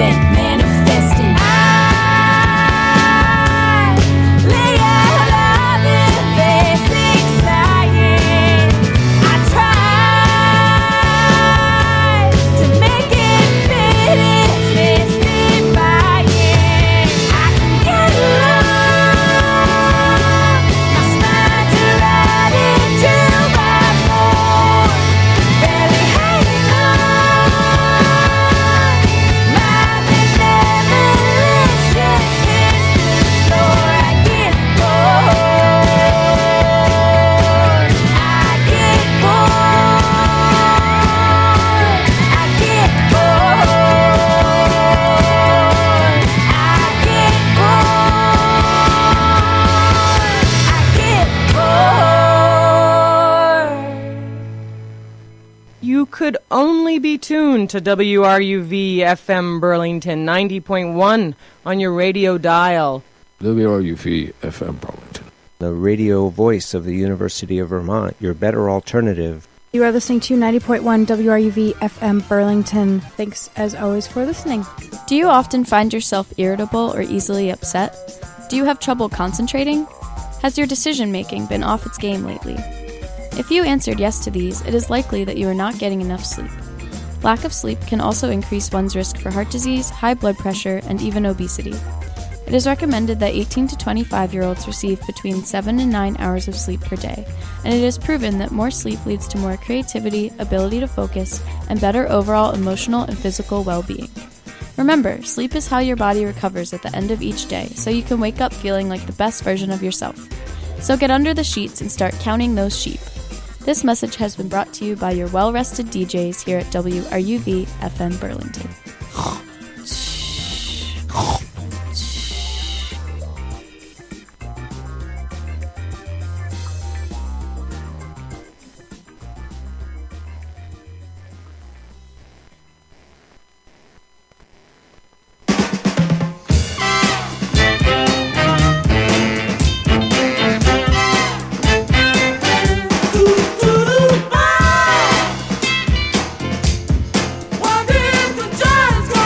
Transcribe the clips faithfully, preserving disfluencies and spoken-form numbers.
been manifesting. I lay out all the basic science. I tried to make it fit, it's mystifying. I can get along, my spine's right into my bones, barely hanging on. My benevolence just hits the floor. I get bored. I get bored. I get bored. I get bored. I get bored. You could only be tuned to W R U V F M Burlington ninety point one on your radio dial. W R U V F M Burlington. The radio voice of the University of Vermont, your better alternative. You are listening to ninety point one W R U V F M Burlington. Thanks, as always, for listening. Do you often find yourself irritable or easily upset? Do you have trouble concentrating? Has your decision-making been off its game lately? If you answered yes to these, it is likely that you are not getting enough sleep. Lack of sleep can also increase one's risk for heart disease, high blood pressure, and even obesity. It is recommended that eighteen to twenty-five-year-olds receive between seven and nine hours of sleep per day, and it is proven that more sleep leads to more creativity, ability to focus, and better overall emotional and physical well-being. Remember, sleep is how your body recovers at the end of each day, so you can wake up feeling like the best version of yourself. So get under the sheets and start counting those sheep. This message has been brought to you by your well-rested D Js here at W R U V F M Burlington. Why did the giants go?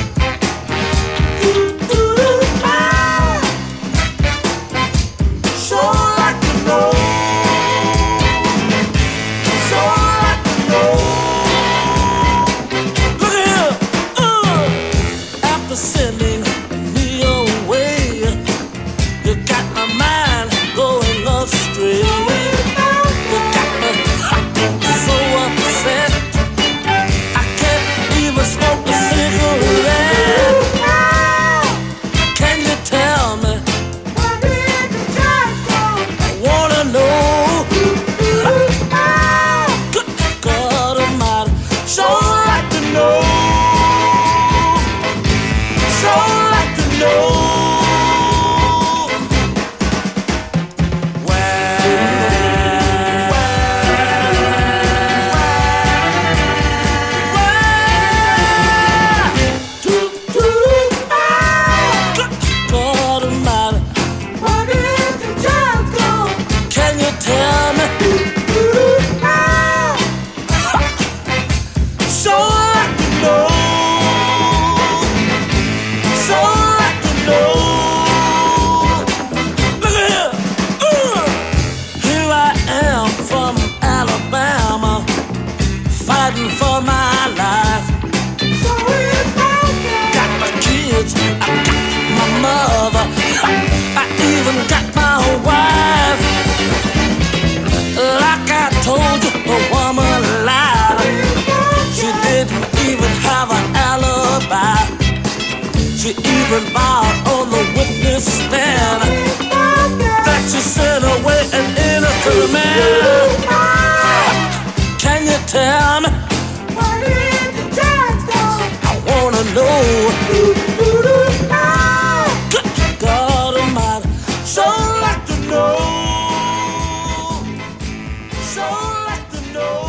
even vowed on the witness stand that you sent away an innocent man. Can you tell me where did the judge go? I wanna know. Good God Almighty, so like to know, so like to know.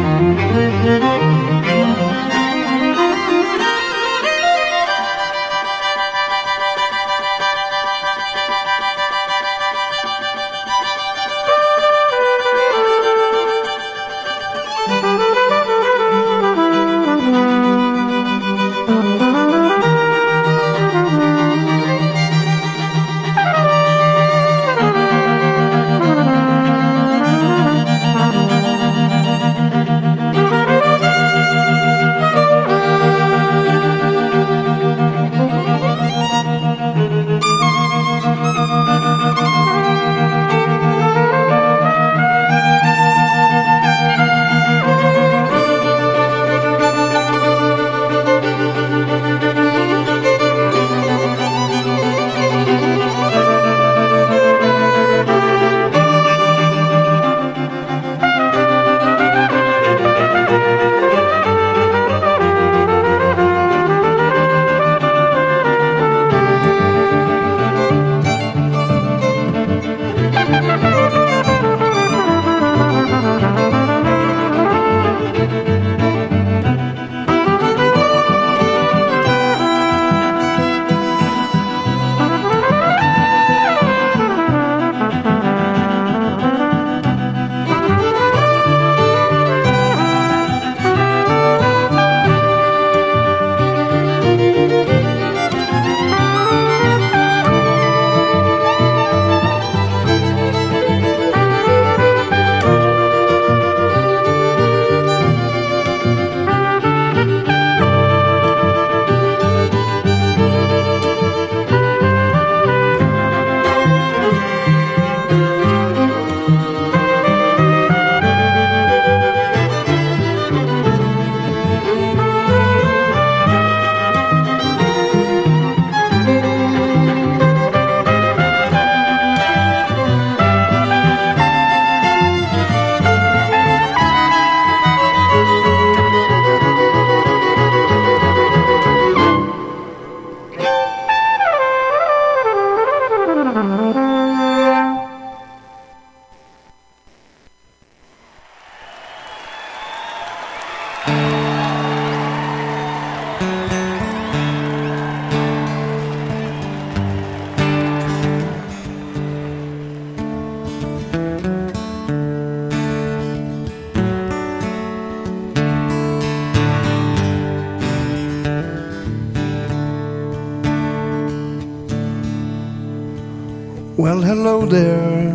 Well, hello there.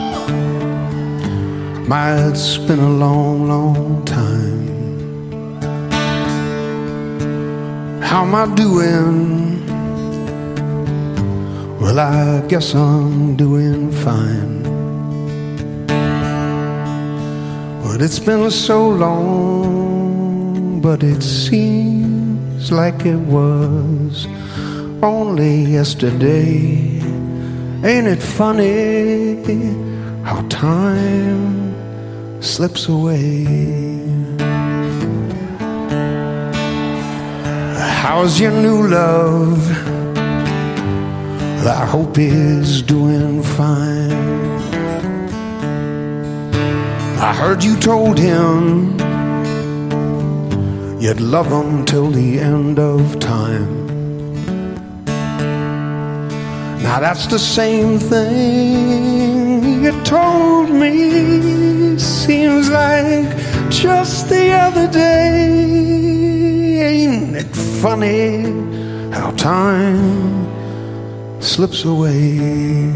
My, it's been a long, long time. How am I doing? Well, I guess I'm doing fine. But it's been so long, but it seems like it was only yesterday. Ain't it funny how time slips away? How's your new love? I hope he's doing fine. I heard you told him you'd love him till the end of time. Now that's the same thing you told me. Seems like just the other day. Ain't it funny how time slips away?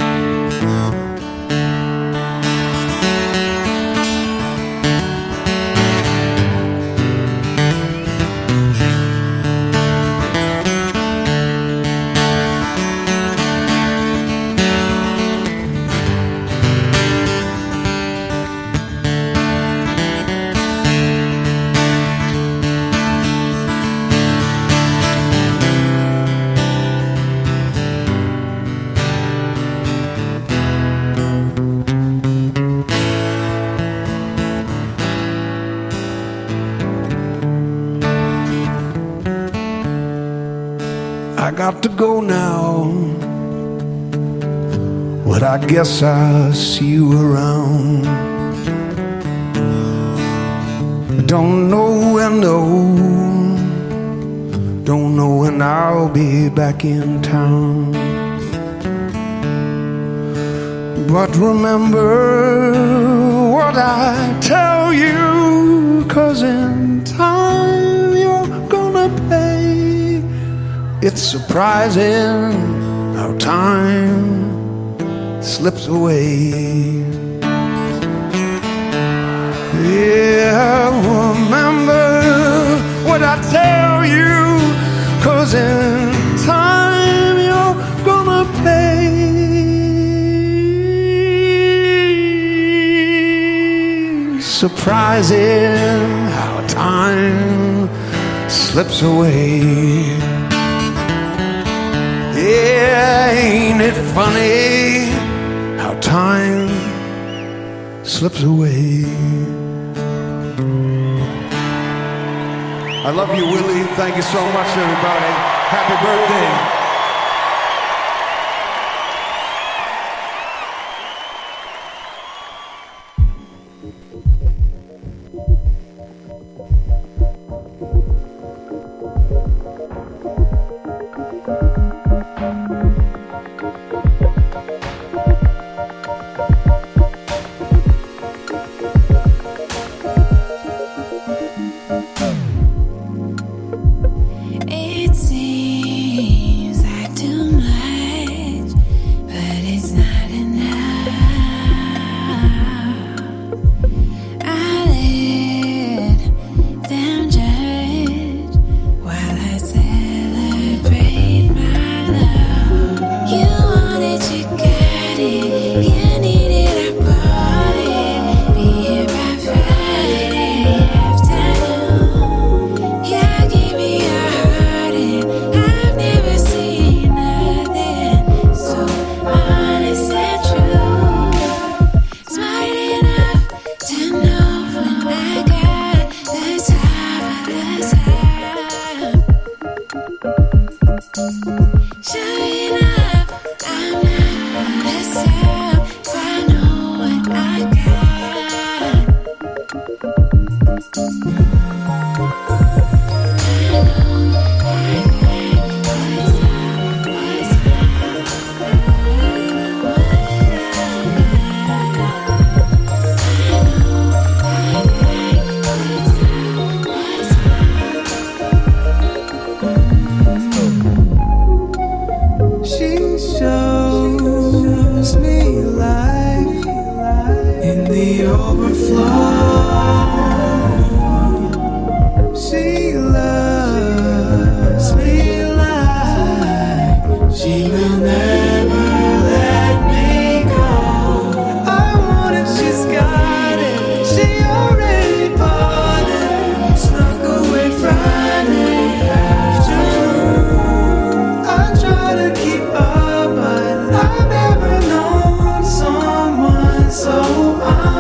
I got to go now, but I guess I'll see you around. Don't know when, no, don't know when I'll be back in town. But remember what I tell you, 'cause in time you're gonna pay. It's surprising how time slips away. Yeah, remember what I tell you, 'cause in time you're gonna pay. Surprising how time slips away. Yeah, ain't it funny how time slips away. I love you, Willie. Thank you so much, everybody. Happy birthday. It seems like too much, but it's not enough. I let them judge while I celebrate my love. You want it, you got it. You need it, I brought it. Be here by Friday afternoon. Yeah, give me your heart, and I've never seen nothing so honest and true. Smart enough to know when I got the time, the time. Sure enough, I'm not myself, 'cause I know what I got. She shows me life in the overflow. She loves me like she will never let me go. I want it, she's got it. She already bought it. Snuck away Friday afternoon. I try to keep up, but I've never known someone so honest.